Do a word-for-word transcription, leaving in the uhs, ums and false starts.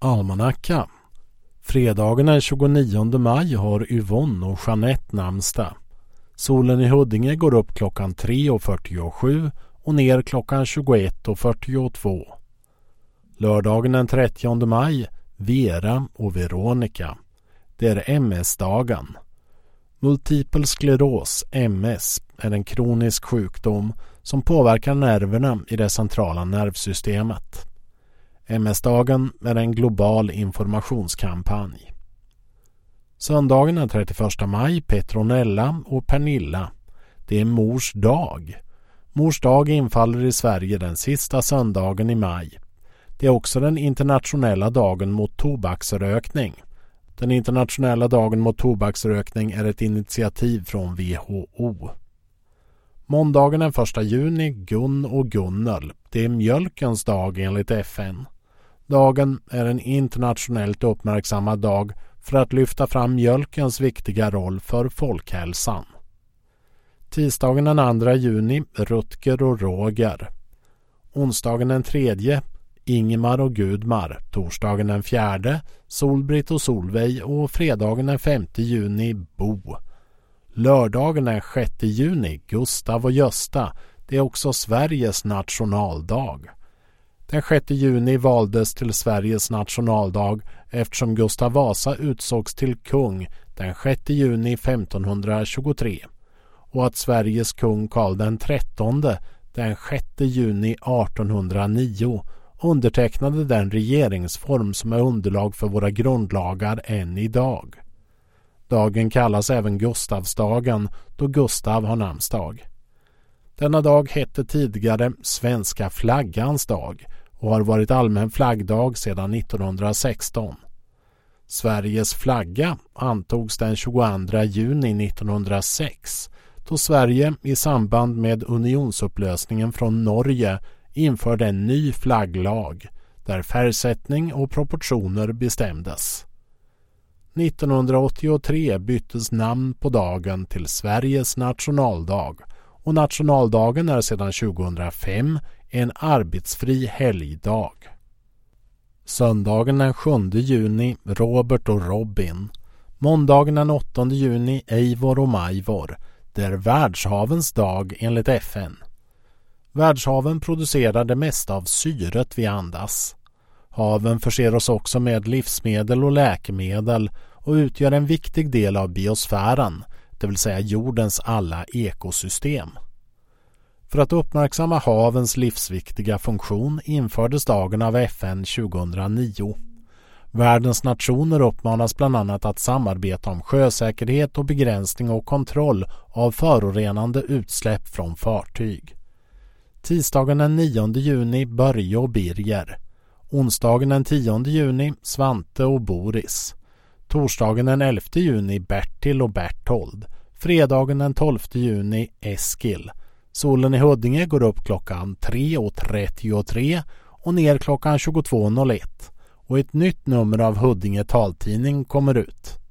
Almanacka. Fredagen den tjugonionde maj har Yvonne och Jeanette namnsdag. Solen i Huddinge går upp klockan tre och fyrtiosju och ner klockan tjugoett och fyrtiotvå. Lördagen den trettionde maj, Vera och Veronica. Det är M S-dagen. Multipel skleros, M S, är en kronisk sjukdom som påverkar nerverna i det centrala nervsystemet. M S-dagen är en global informationskampanj. Söndagen den trettioförsta maj, Petronella och Pernilla. Det är mors dag. Mors dag infaller i Sverige den sista söndagen i maj. Det är också den internationella dagen mot tobaksrökning. Den internationella dagen mot tobaksrökning är ett initiativ från W H O. Måndagen den första juni, Gun och Gunnel. Det är mjölkens dag enligt F N. Dagen är en internationellt uppmärksammad dag för att lyfta fram mjölkens viktiga roll för folkhälsan. Tisdagen den andra juni, Rutger och Roger. Onsdagen den tredje, Ingemar och Gudmar. Torsdagen den fjärde, Solbritt och Solveig. Och fredagen den femte juni, Bo. Lördagen den sjätte juni, Gustav och Gösta. Det är också Sveriges nationaldag. Den sjätte juni valdes till Sveriges nationaldag eftersom Gustav Vasa utsågs till kung den sjätte juni femtonhundratjugotre och att Sveriges kung Karl den trettonde den sjätte juni artonhundranio undertecknade den regeringsform som är underlag för våra grundlagar än idag. Dagen kallas även Gustavsdagen då Gustav har namnsdag. Denna dag hette tidigare Svenska flaggans dag och har varit allmän flaggdag sedan nittonhundrasexton. Sveriges flagga antogs den tjugoandra juni nittonhundrasex då Sverige i samband med unionsupplösningen från Norge införde en ny flagglag där färgsättning och proportioner bestämdes. nittonhundraåttiotre byttes namn på dagen till Sveriges nationaldag och nationaldagen är sedan tjugohundrafem en arbetsfri helgdag. Söndagen den sjunde juni, Robert och Robin. Måndagen den åttonde juni, Eivor och Majvor. Det är världshavens dag enligt F N. Världshaven producerar det mesta av syret vi andas. Haven förser oss också med livsmedel och läkemedel och utgör en viktig del av biosfären, det vill säga jordens alla ekosystem. För att uppmärksamma havens livsviktiga funktion infördes dagen av F N tjugohundranio. Världens nationer uppmanas bland annat att samarbeta om sjösäkerhet och begränsning och kontroll av förorenande utsläpp från fartyg. Tisdagen den nionde juni, Börje och Birger. Onsdagen den tionde juni, Svante och Boris. Torsdagen den elfte juni, Bertil och Berthold. Fredagen den tolfte juni, Eskil. Solen i Huddinge går upp klockan tre och trettiotre och ner klockan tjugotvå noll ett. Och ett nytt nummer av Huddinge taltidning kommer ut.